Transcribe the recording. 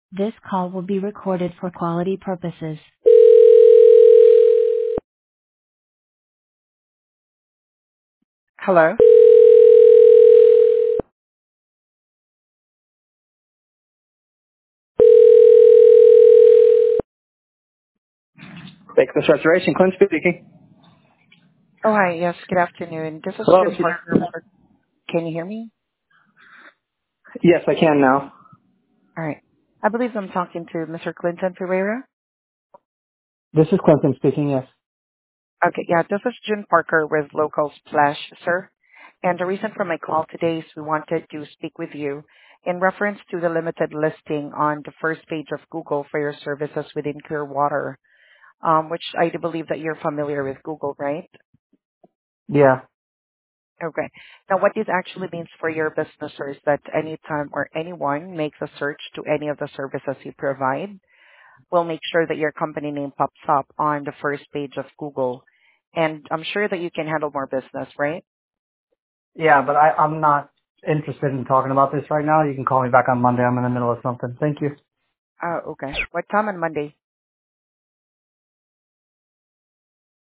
This call will be recorded for quality purposes. Hello. Baker's Restoration, Clint speaking. Oh, hi. Yes, good afternoon. This is Hello. Jim Parker. Can you hear me? Yes, I can now. All right. I believe I'm talking to Mr. Clinton Ferreira. This is Clinton speaking, yes. Okay, yeah, this is Jim Parker with Local Splash, sir. And the reason for my call today is we wanted to speak with you in reference to the limited listing on the first page of Google for your services within Clearwater, which I do believe that you're familiar with Google, right? Yeah. Okay. Now, what this actually means for your business is that anytime or anyone makes a search to any of the services you provide, we'll make sure that your company name pops up on the first page of Google. And I'm sure that you can handle more business, right? Yeah, but I'm not interested in talking about this right now. You can call me back on Monday. I'm in the middle of something. Thank you. Okay. What time on Monday?